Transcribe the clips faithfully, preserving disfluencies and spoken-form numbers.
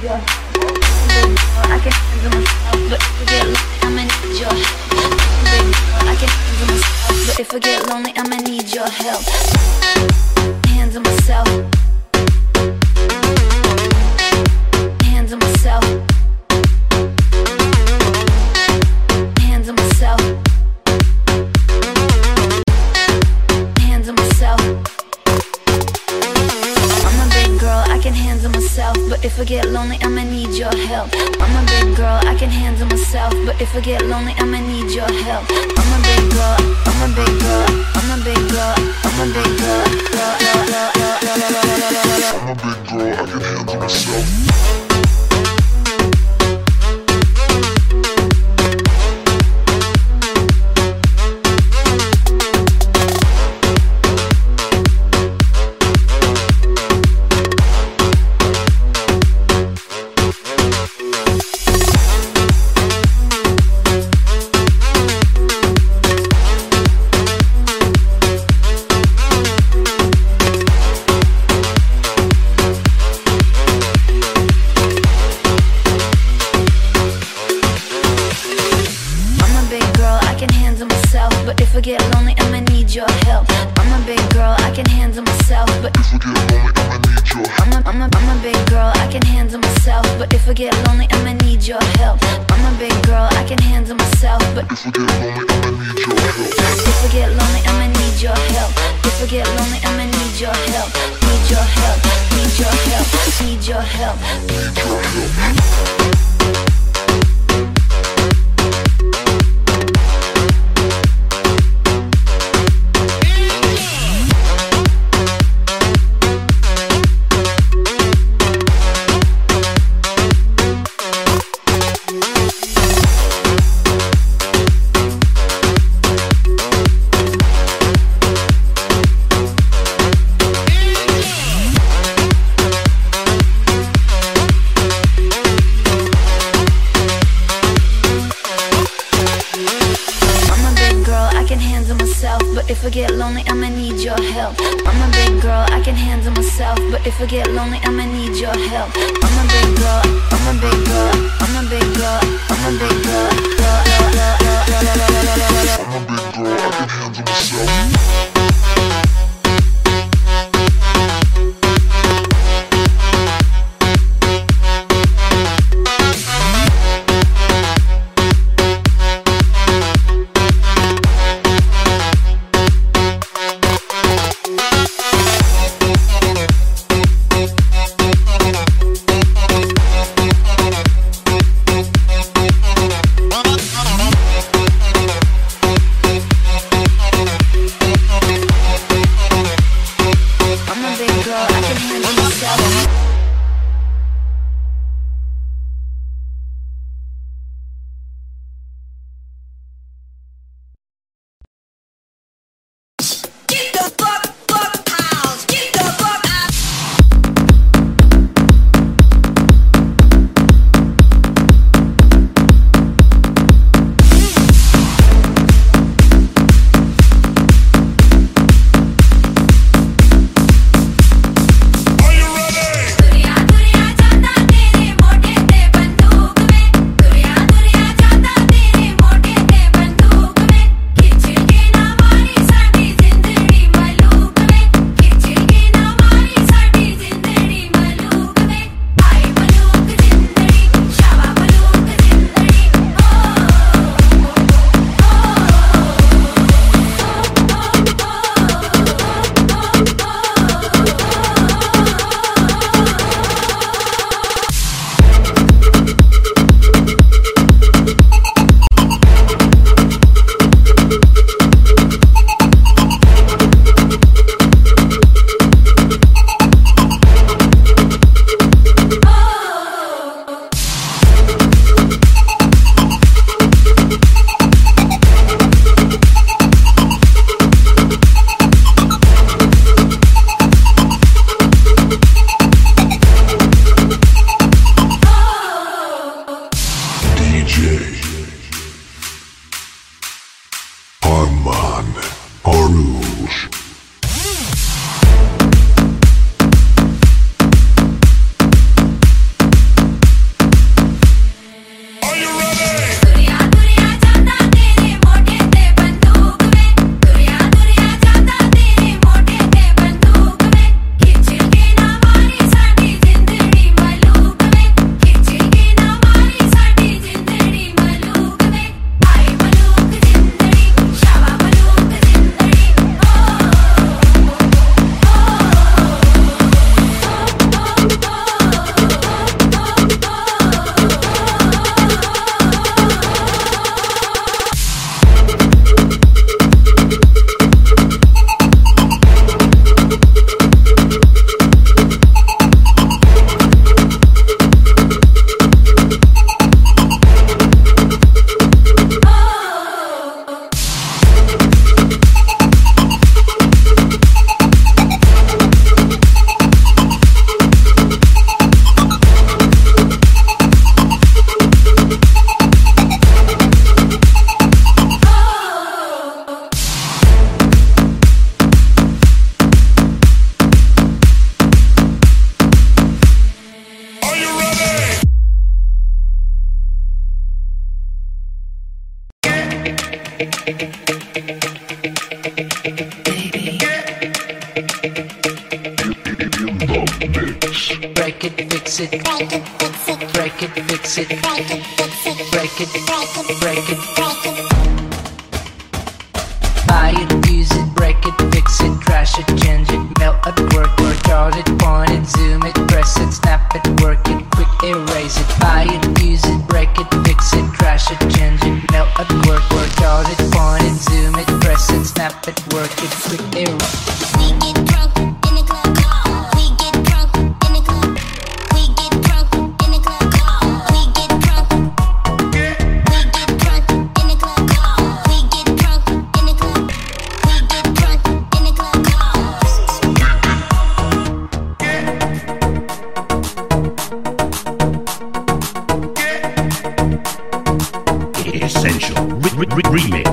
your help. Big girl, I can handle myself, but if I get lonely, I'ma need your help. Big girl, I can handle myself, but if I get lonely, I'ma need your help. Handle myself. Handle myself. Handle myself. Handle myself. I'm a big girl, I can handle myself, but if I get lonely, I'ma need your help. I'm a big girl, I can handle myself, but if I get lonely, I'ma need your help. I'm a big girl, I'm a big girl, I'm a big girl, I'm a big girl, girl, girl, girl, girl, girl, girl, girl, girl, girl. I'm a big girl, I can handle myself. But if I get lonely, I'ma need your help. I'm a big girl, I can handle myself. But if I get lonely, I'ma need your help. I'm a, I'm a, I'm a big girl, I can handle myself. But if I get lonely, I'ma need your help. I'm a big girl, I can handle myself. But if I get lonely, I'ma need your help. If I get lonely, I'ma need your help. If I get lonely, I'ma need your help. Need your help, need your help, need your help, need your help. But if I get lonely, I'ma need your help. I'm a big girl, I can handle myself. But if I get lonely, I'ma need your help. I'm a big girl, I'm a big girl, I'm a big girl, I'm a big girl, girl, girl, girl, girl, girl, girl, girl, girl, girl, girl. I'm a big girl, I can handle myself. fix it, break it, fix it, break it, fix it, break it, fix it, break it, break it, break it. Buy it, use it, break it, fix it, trash it, change it, melt at work, work out it, point it, zoom it, press it, snap it, work it, quick erase it. Buy it, use it, break it, fix it, trash it, change it, melt at work, work out it, point it, zoom it, press it, snap it, work it, quick erase. We get drunk in the club. We get drunk in the club. We get drunk in the club. We get drunk. We get drunk in the club. We get drunk in the club. We get drunk in the club. Essential re re re remix.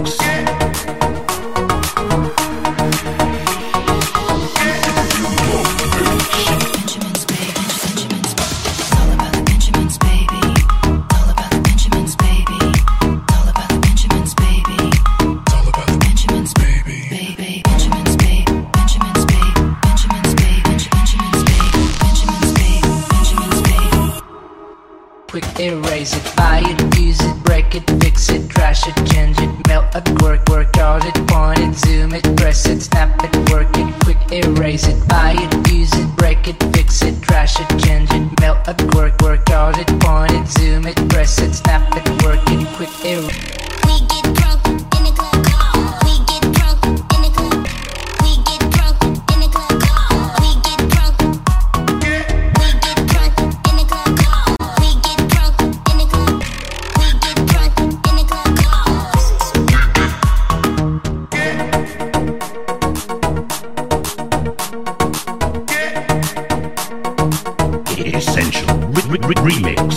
Erase it, buy it, use it, break it, fix it, trash it, change it, melt at work, work out it, point it, zoom it, press it, snap it, work it, quick erase it, buy it, use it, break it, fix it, trash it, change it, melt at work, work out it, point it, zoom it, press it, snap it, work it, quick erase. We get drunk in the club. We get drunk in the club. We get drunk in the club. We get drunk. We get drunk in the club. We get drunk in the club. We get drunk in the club. Essential re re re remix.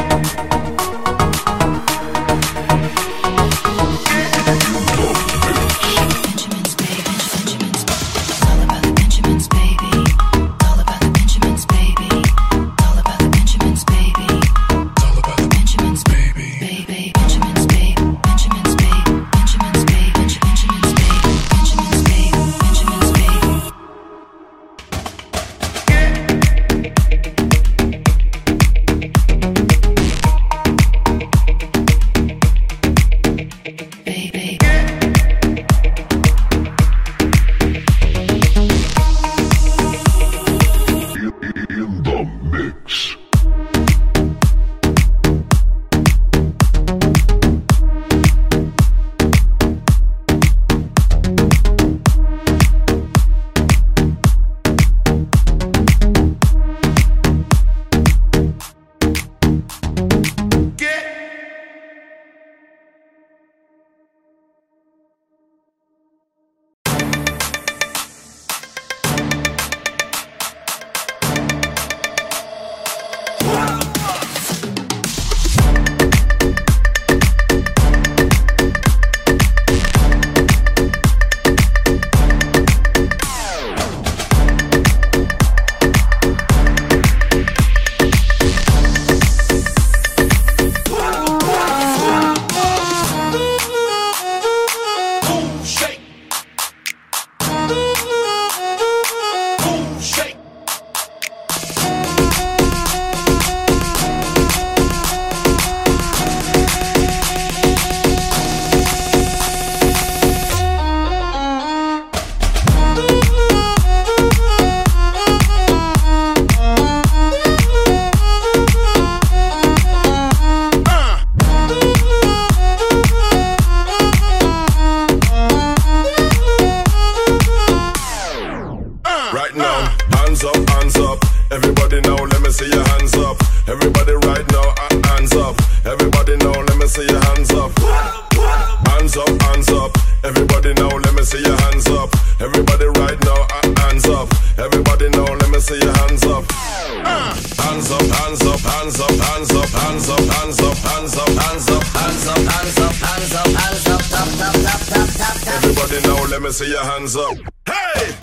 Let me see your hands up. Hey!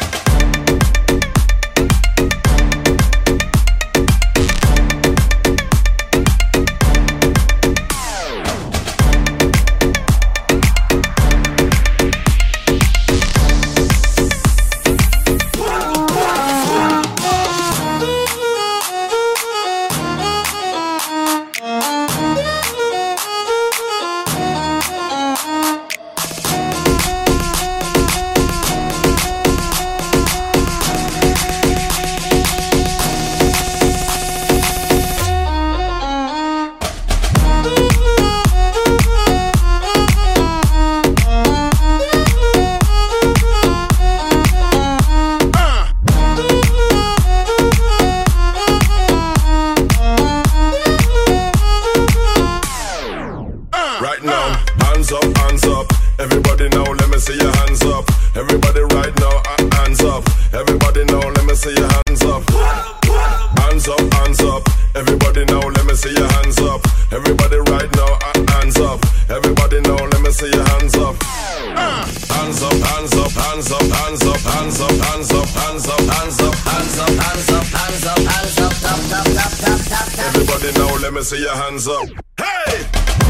up. Everybody right now, uh, hands up. Everybody now, let me see your hands up. Uh, hands up, hands up, hands up, hands up, hands up, hands up, hands up, hands up, hands up, hands up, hands up, hands up, tap, tap, tap, tap, tap, tap. Everybody now, let me see your hands up. Hey!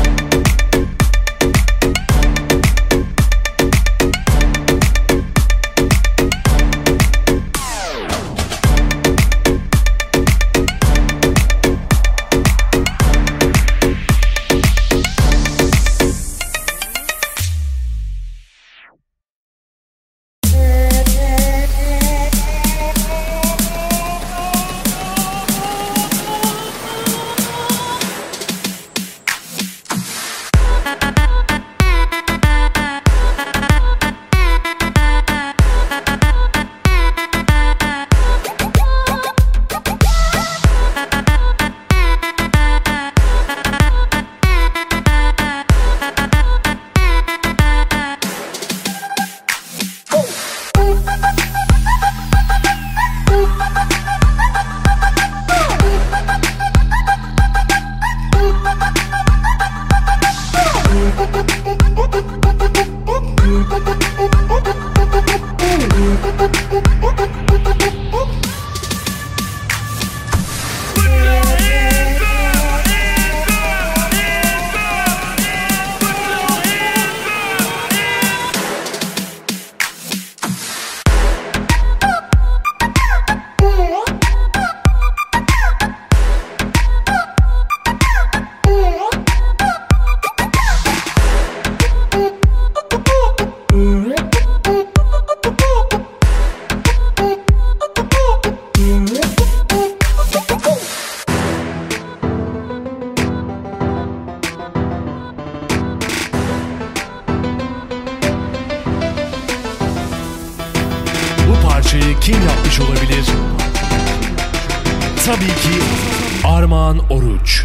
Kim yapmış olabilir? Tabii ki Armağan Oruç.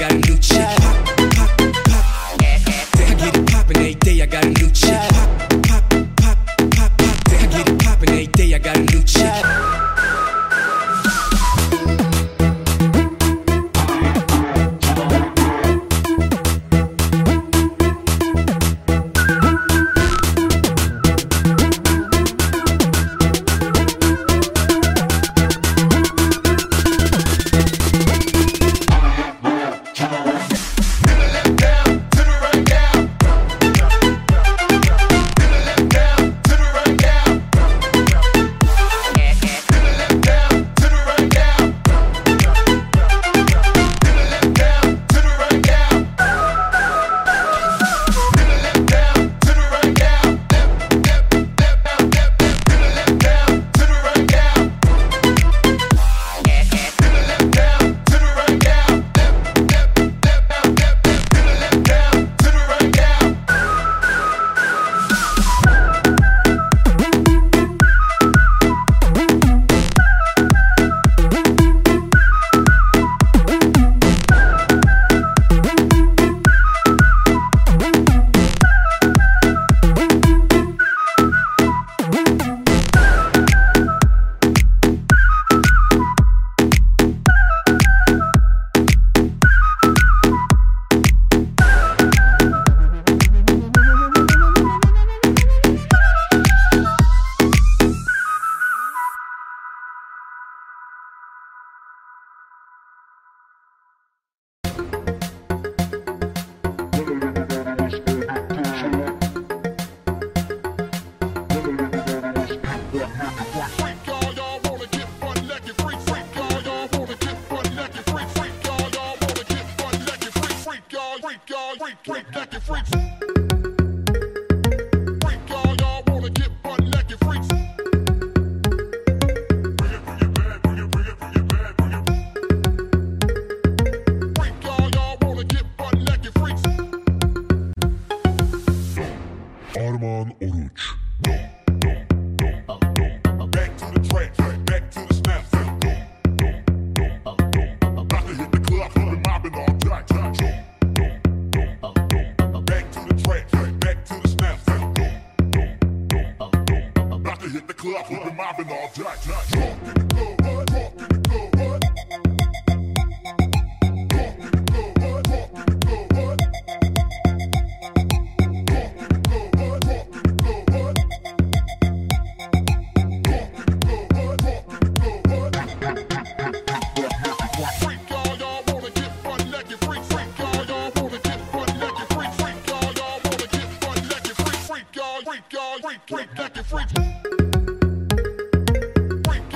got a new chick. Pop, pop, pop. I get it poppin' every day, I got a new chick. Pop, pop, pop, pop, pop. I get it poppin' every day, I got a new chick. Armağan Oruç. Back to the track, back to the snap. About to hit the club, we've been mobbing all night. Back to the track, back to the snap. About to hit the club, we've been mobbing all night. Talk in the club, talk in the club. Freak,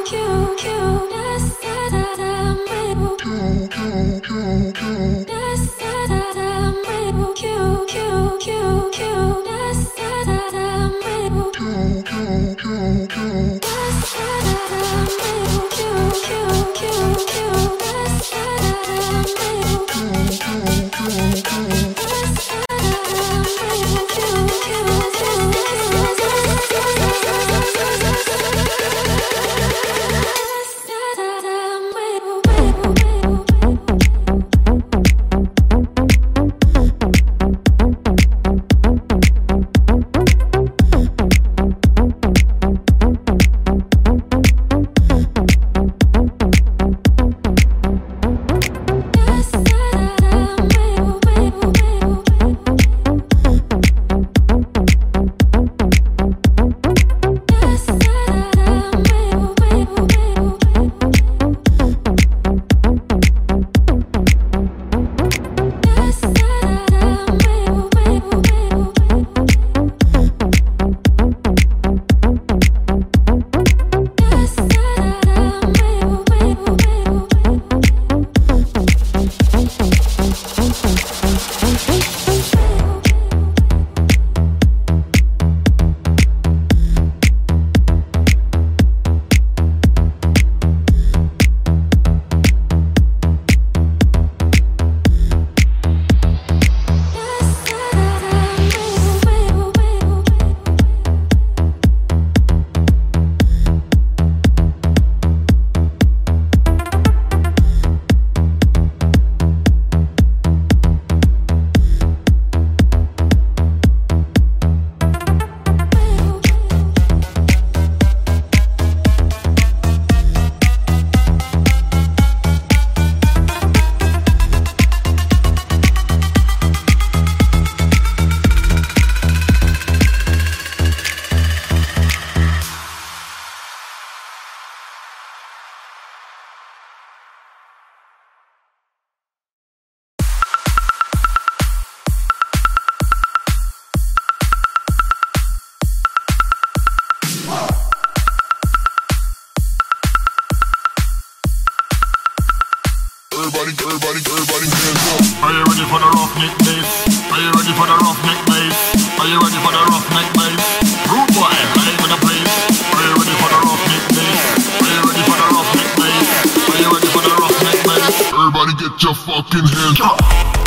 Everybody, everybody, everybody hands up. Are you ready for the roughneck bass? Are you ready for the roughneck bass? Are you ready for the roughneck bass? Rude boy, live in the place. Are you ready for the roughneck bass? Are you ready for the roughneck bass? Are you ready for the roughneck bass? Everybody get your fucking hands up.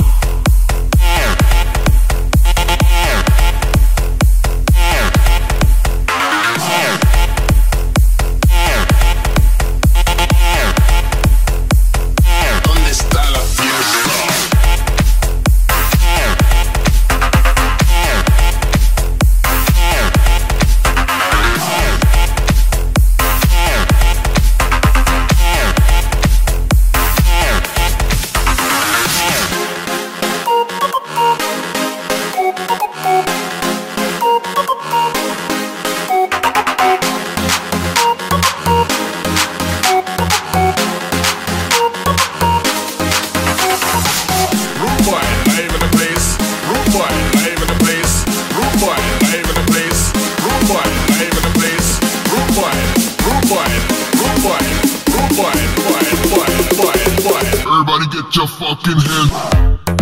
Everybody get your fucking hands up.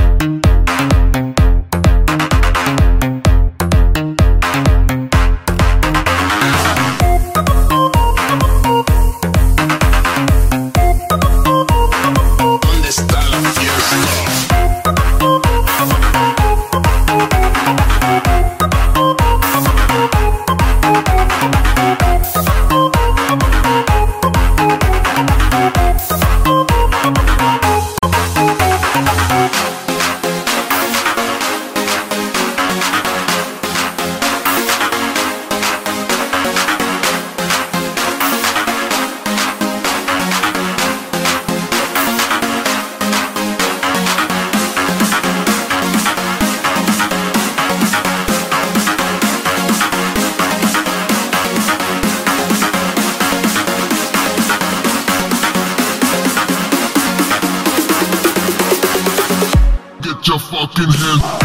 Get your fucking hands up.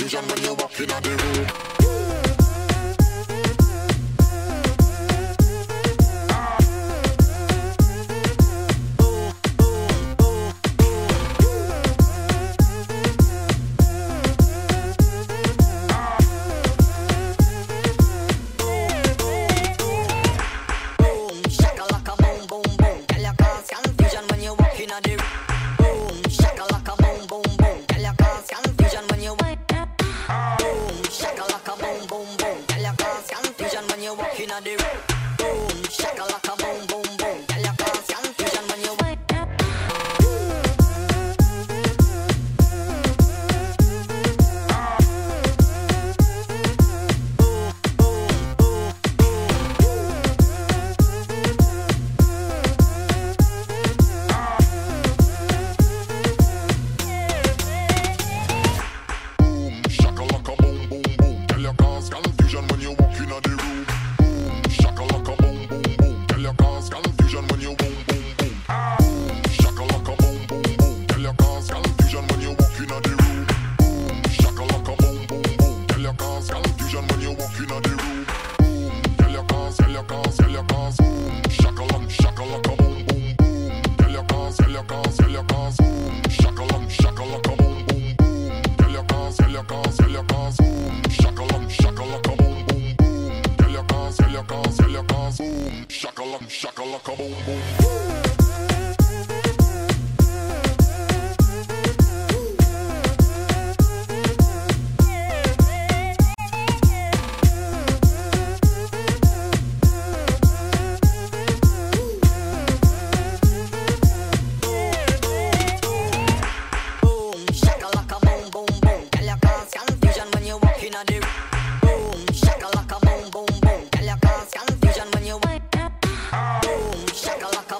confusion when you walk in the room. Shakalaka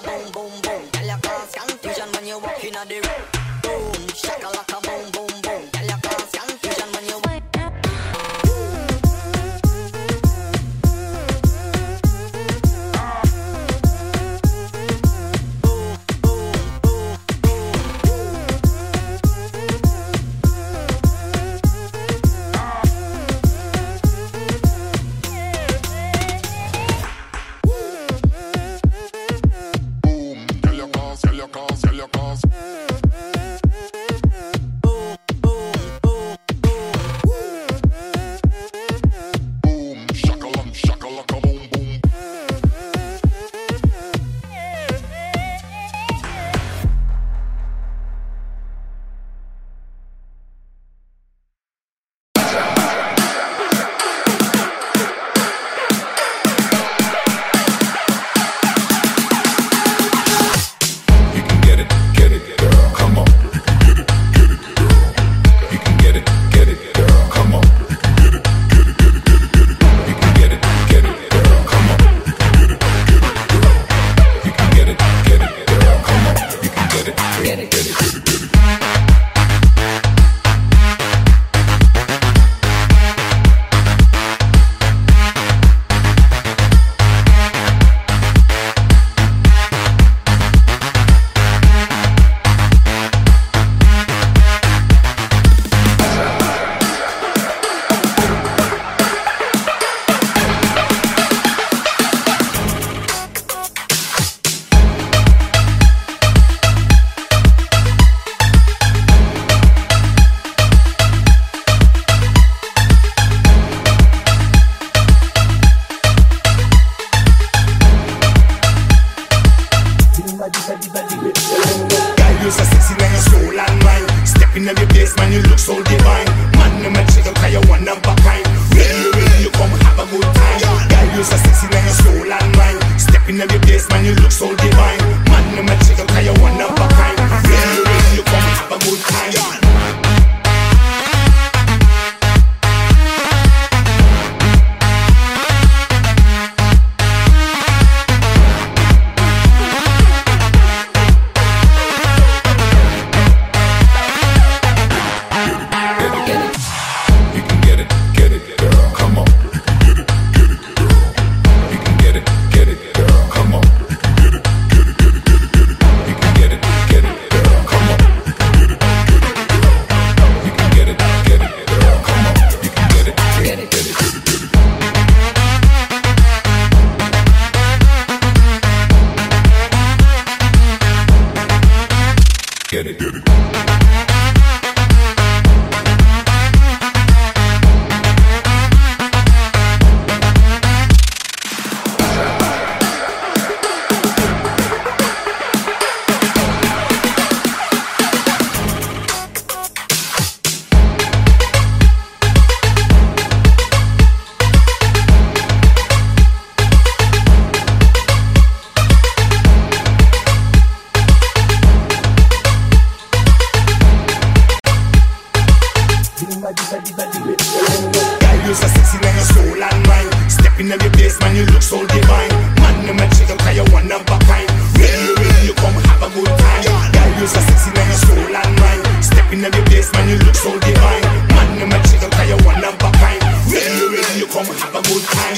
Girl, you so sexy now your soul and mind. Step in every place, man, you look so divine. Man, no man check out 'cause you one of a kind. Ready, ready, you come have a good time. Girl, you so sexy now your soul and mind. Step in every place, man, you look so divine. Man, no man check out 'cause you one of a kind. Ready, ready, you come have a good time.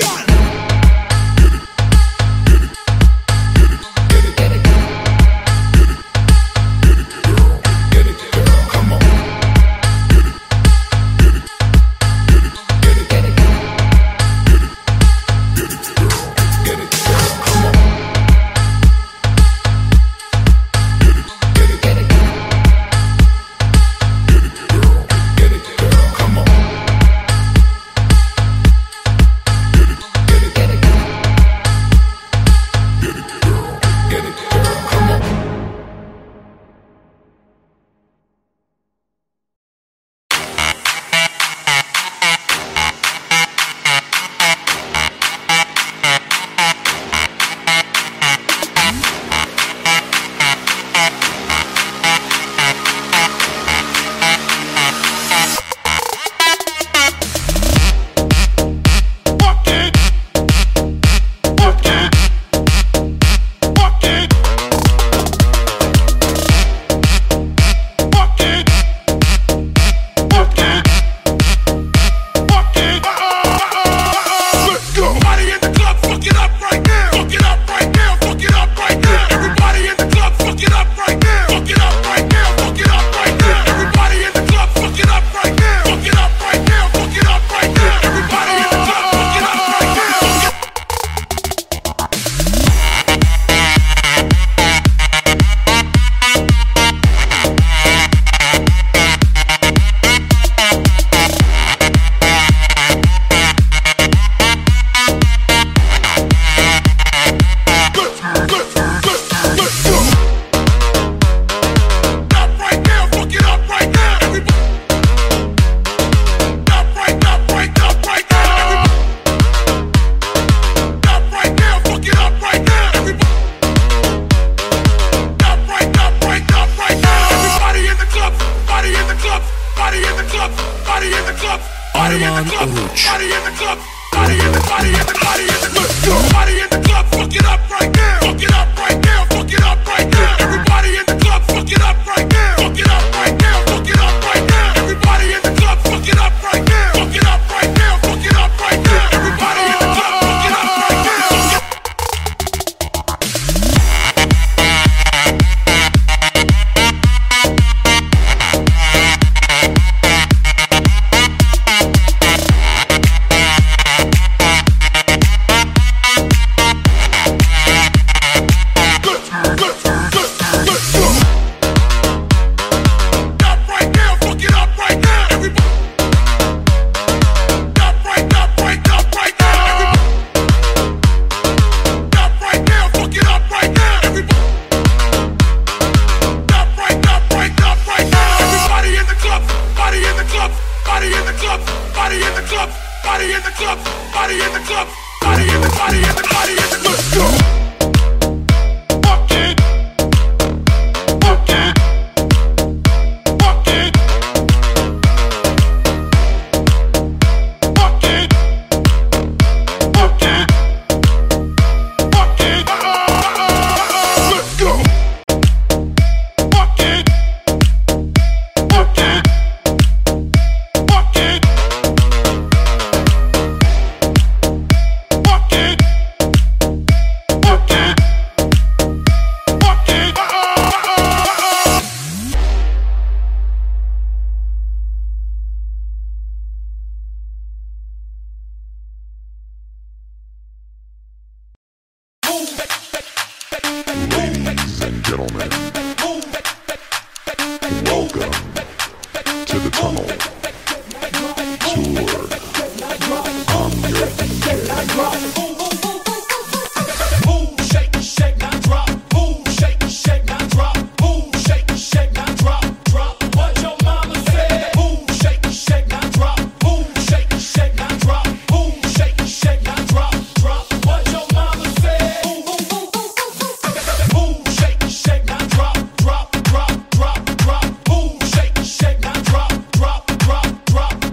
Arman Oruç. Drop,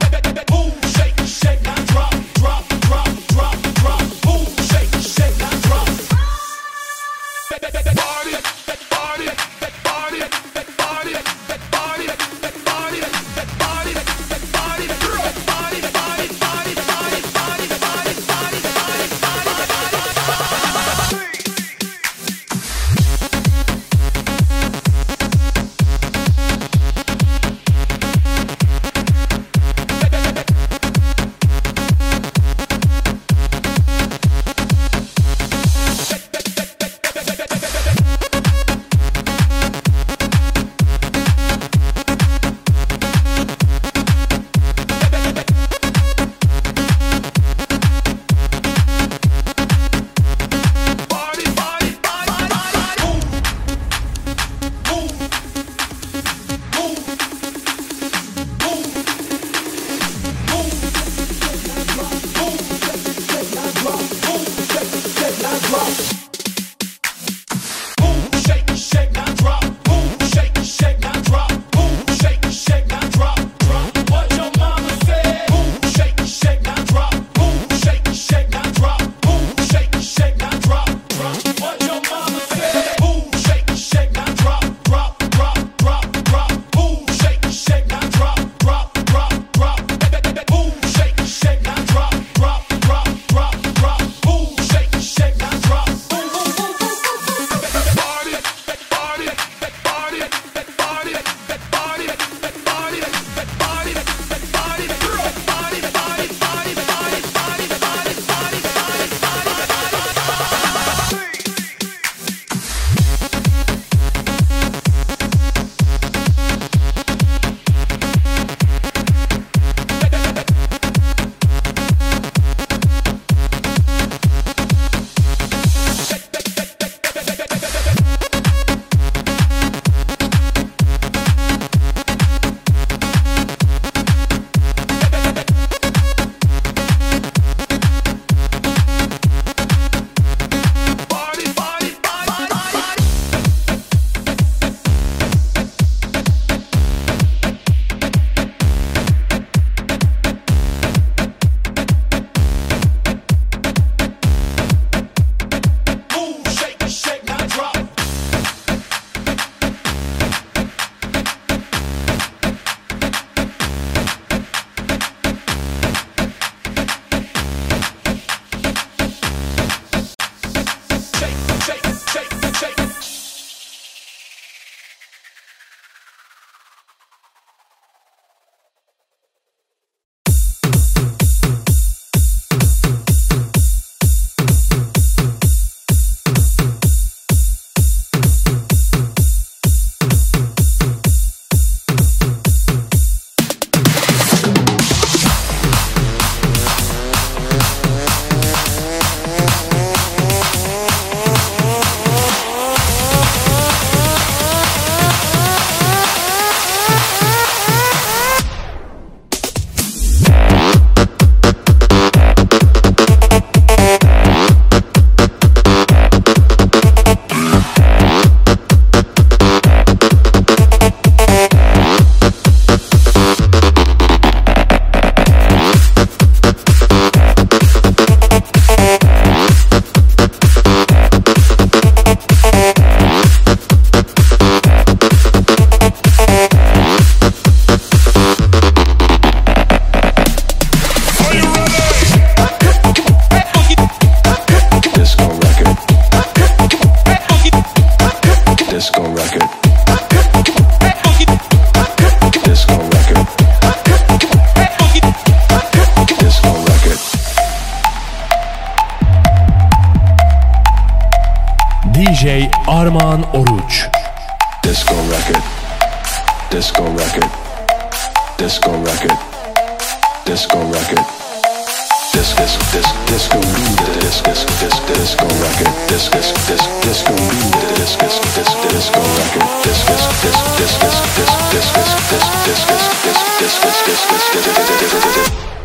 Armağan Oruç. Disco record. Disco record. Disco record. Disco record. Disc disc disc disco beat. Disc disc disc disco record. Disc disc disc disco beat. Disc disc disc disco record. Disc disc disc disc disc disc disc disc disc disc disc disc disc disc disc disc disc disc